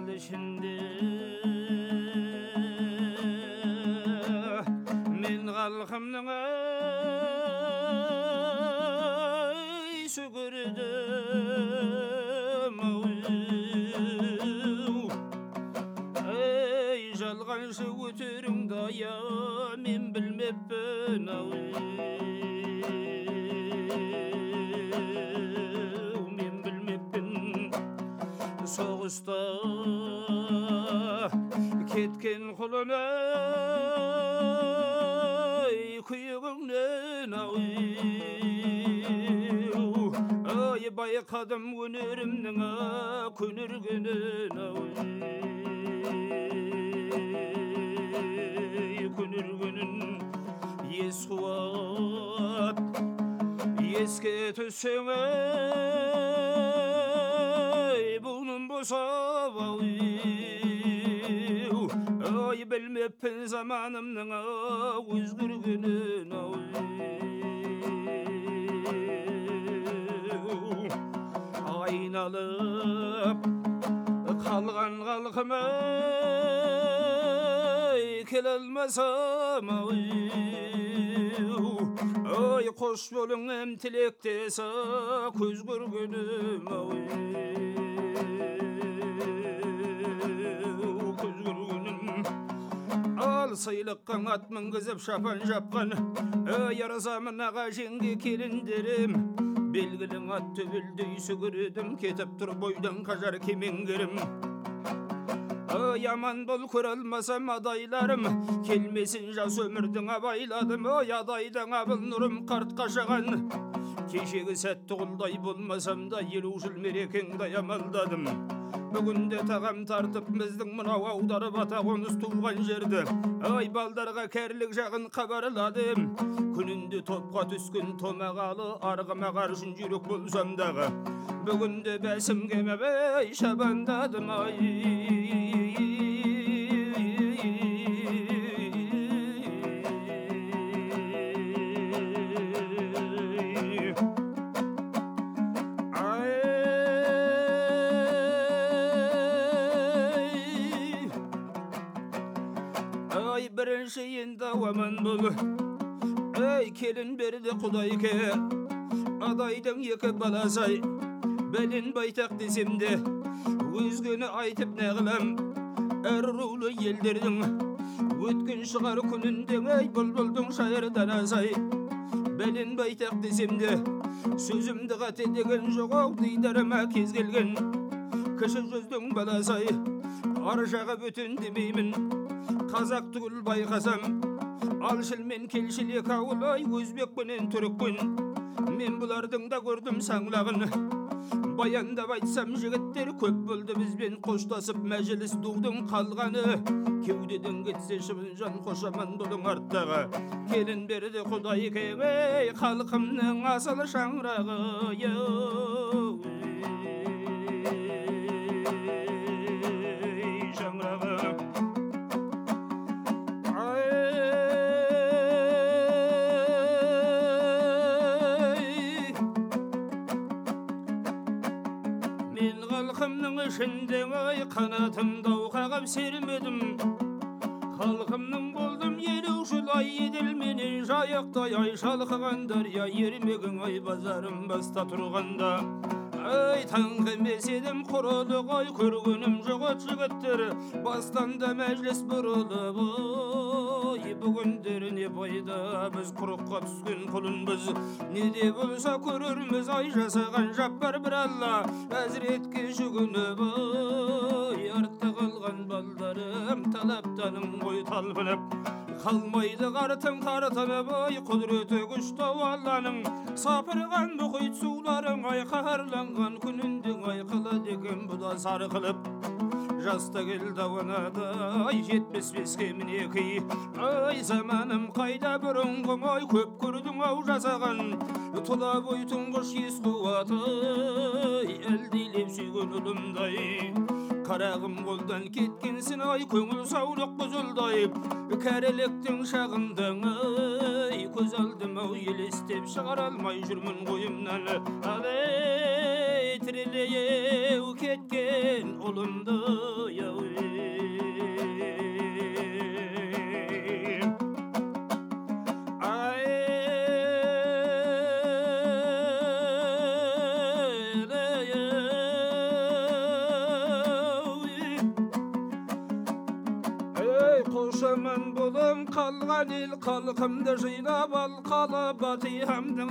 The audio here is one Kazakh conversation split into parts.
ішінде мен халқымның сүгірдім жалғаншы өтеріңді ая мен білмеппін мен білмеппін соғыста кеткен құлыны күйігіңнен ай байқадым өнерімнің көнергенін көнергенін ес қуат еске түссең бұным босап ай білмеппін заманымның өзгергенін айналып қалған халқым келе алмасам ой қош болыңым тілектесі көз көргенім көз көргенім ал сыйлыққа ат мінгізіп шапан жапқан ярасамын аға жеңге келіндерім белгілің ат төбелдей сүгіредім кетіп тұр бойдан қажар кемеңгерім яман бол көре алмасам адайларым келмесін жас өмірдің абайладым адайдан абыл нұрым қарт қашаған кешегі сәтті құлдай болмасам да елу жыл мерекеңді аямалдадым бүгінде тағам тартып біздің мынау аударып ата қоныс туған жерді ай балдарға кәрілік жағын хабарладым күнінде топқа түскен томағалы арғыма қаршын жүрек болсам дағы бүгінде бәсім кемебей шабандадым ай бірінші енді аман бол ей келін берді құдайке адайдың екі баласай бәлен байтақ десем де өзгені айтып не қылам әр рулы елдердің өткен шығар күнінде ей бұлбұлдың шайырдан азай бәлен байтақ десем де сөзімді қате деген жоқ дидарыма кез келген кіші жүздің баласай ар жағы бөтен демеймін қазақ түгіл байқасам алшыл мен келшіл екі ауыл өзбекпенен түрікпен мен бұлардың да көрдім саңлағын баяндап айтсам жігіттер көп болды бізбен қоштасып мәжіліс дудың қалғаны кеудеден кетсе шыбын жан қошаман бұлың арттағы келін берді құдай кеңей халқымның асыл шаңырағы шаңырағы халқымның ішінде ай қанатымды қағып сермедім халқымның болдым елу жыл ай еділменен жайықтай ай шалқыған дария ермегің ай базарым баста тұрғанда ай таң емес едім құрылық ай көргенім жоқ жігіттер бастан да мәжіліс бұрылып ой бүгіндері не пайда біз құрыққа түскен құлынбыз не де болса көрерміз ай жасаған жаппар бір алла әзіретке жүгініп ой артта қалған балдарым талаптаным ғой талпынып қалмайды қартың тартынып ой құдіреті күшті алланың сапырған мұхит суларың ай қаһарланған күнінде ай қылады екен бұда сарқылып жаста келді ауанады ай 75-ке мінеки ай заманым қайда бұрынғым ай көп көрдің ау жасаған тұла бой тұңғыш ес қуаты әлдилеп сүйген ұлымдай қарағым қолдан кеткенсін ай көңіл саулық бұзылдай кәріліктің шағындың ай көз алдым ау елестеп шығара алмай жүрмін ойымнан алей тірелеу кеткен ұлымды қошаман болым қалған ел қалқымды жинап ал қалып батиямдың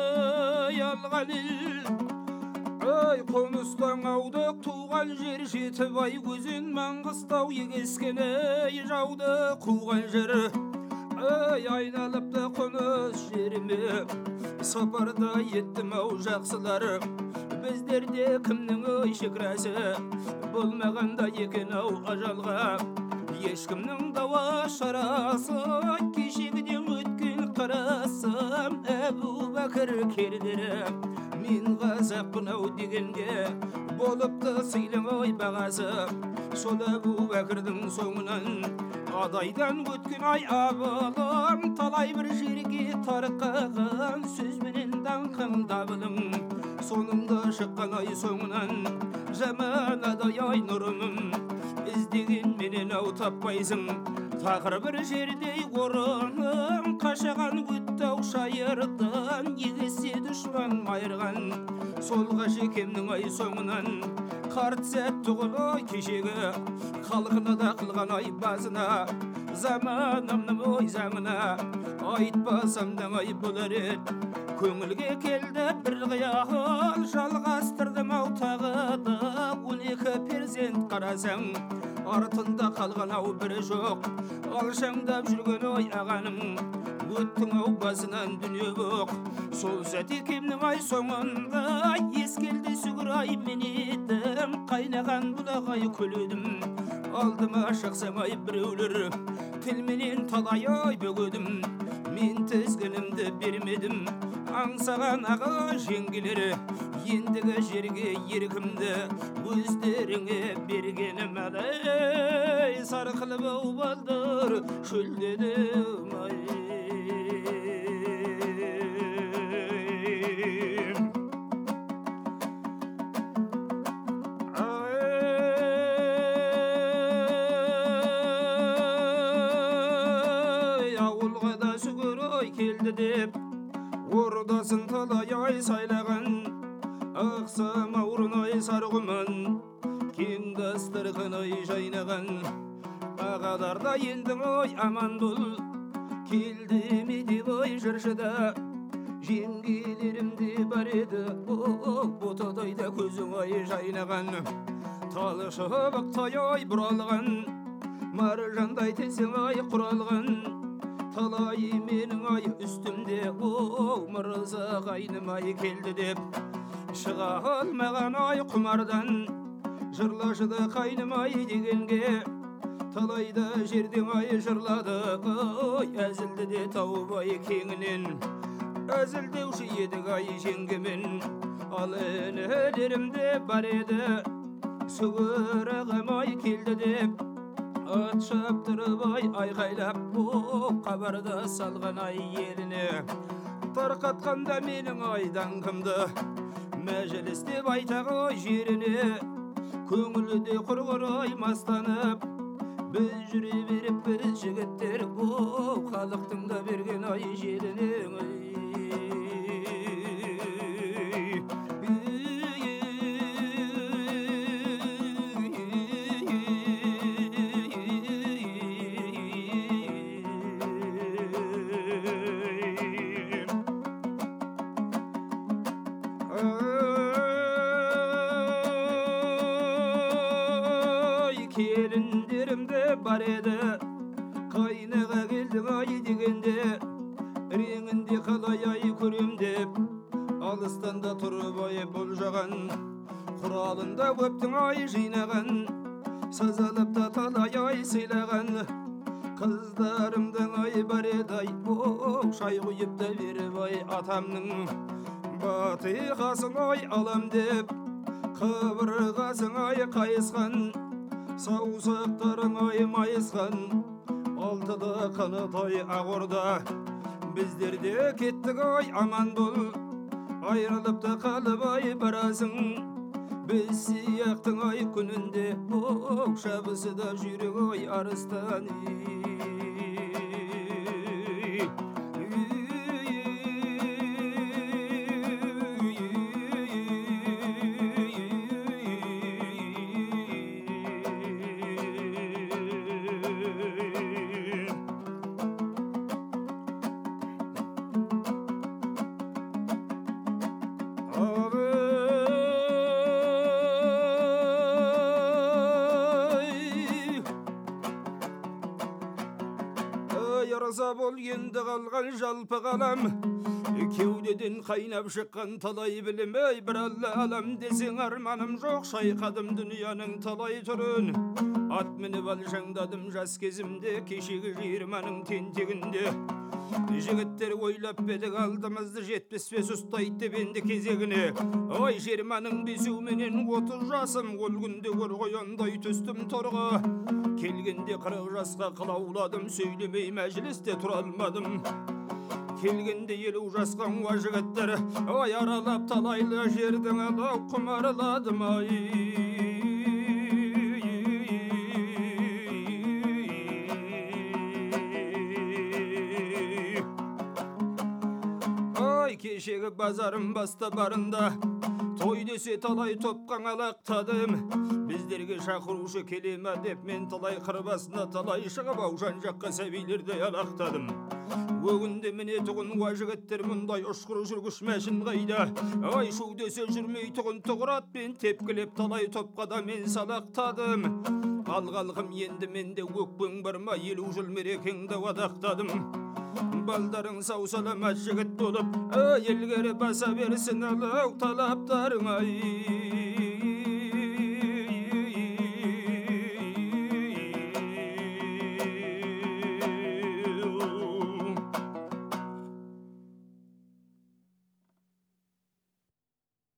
алған ел ой қоныстан аудық туған жер жетібай өзен маңғыстау егескені жауды қуған жер ой айналыпты қоныс жеріме сапарда еттім ау жақсылар біздерде кімнің ой шекарасы болмағанда екен ау ажалға ешкімнің дауа шарасы кешегіден өткен қарасам Әбу Бәкір кердері мен қазақпын ау дегенге болыпты сыйлың ой бағасы сол Әбу Бәкірдің соңынан адайдан өткен ай абылым талай бір жерге тарқаған сөзбенен даңқың дабылың соныңда шыққан ай соңынан жаман адай ай нұрымым іздеген менен ау таппайсың тақыр бір жердей орының қашаған өтті ау шайырдан егесе дұшпан майырған сол қашекемнің ай соңынан қарт сәт тұғыл ой кешегі халқына да қылған ай базына заманымның ой заңына айтпасам да ай болар ед көңілге келді бір қиял жалғастырдым ау тағы да 12 перзент қарасаң артында қалған ау бірі жоқ алшаңдап жүрген ой ағаным өттің ау басынан дүние боқ сол сәт екемнің ай соңында ескелді сүгір ай мен едім қайнаған бұлақ ай күледім алдыма шықсаң ай біреулер тілменен талай ай бөгедім мен тізгінімді бермедім аңсаған аға жеңгелер ендігі жерге еркімді өздеріңе бергенім әлей сарқылып ау балдар шөлдедім ай ауылға да сүгір ой келді деп ордасын талай ай сайлаған ақсам ауырнай сарғыман кең дастархан ай жайнаған ағаларда елдің ой аман бол келді ме деп ой жыршыда жеңгелерімде бар еді ботадайда көзің ай жайнаған талшыбықтай ай бұралған маржандай тесің ай құралған талай менің ай үстімде мырза қайным ай келді деп шыға алмаған ай құмардан жырлашыды қайным ай дегенге талайда жерден ай жырлады ой әзілді де тауып ай кеңінен әзілдеуші едік ай жеңгемен ал інілерімде бар еді сүгір ағам ай келді деп ат шаптырып ай айқайлап хабарда салған ай еліне тарқатқанда менің ай даңқымды мәжіліс деп айтақ ой жеріне көңілде құрғыр ай мастанып біз жүре беріп біз жігіттер халықтың да берген ай жеріне келіндерімде бар еді қайнаға келдің ай дегенде реңінде қалай ай көрем деп алыстан да тұрып ай болжаған құралында көптің ай жинаған сазалып та талай ай сыйлаған қыздарымдың ай бар еді ай шай құйып та беріп ай атамның батиқасын ай алам деп қабырғасын ай қайысқан саусақтарың ай майысқан алтыда қанат ай ағорда біздерде кеттік ай аман бол айрылып та қалып ай барасың біз сияқтың ай күнінде шабысы да жүрек ой арыстан Яраса бол енді қалған жалпы қалам кеудеден қайнап шыққан талай білім ей бір алла алам десең арманым жоқ шайқадым дүнияның талай түрін ат мініп алшаңдадым жас кезімде кешегі жиырманың тентегінде жігіттер ойлап бедік алдымызды 75 ұстайды деп енді кезегіне ой жиырманың бесеуменен 30 жасым ол күнде көр қояндай түстім торға келгенде 40 жасқа қылауладым сөйлемей мәжілісте тұра алмадым келгенде 50 жасқа уа жігіттер ой аралап талайлы жердің алау құмарладым кешегі базарым баста барында той десе талай топқан алақтадым біздерге шақырушы келе ма деп мен талай қырбасына талай шығып ау жан жаққа сәбилердей алақтадым өгінде міне тұғын уа жігіттер мұндай ұшқыр жүргіш мәшін қайда ай шу десе жүрмей тұғын тұғыратпен тепкілеп талай топқа да мен салақтадым алғалқым енді менде өкпең бар ма 50 жыл мерекеңді адақтадым балдарың сау саламат жігіт болып елгері баса берсін алау талаптарың ай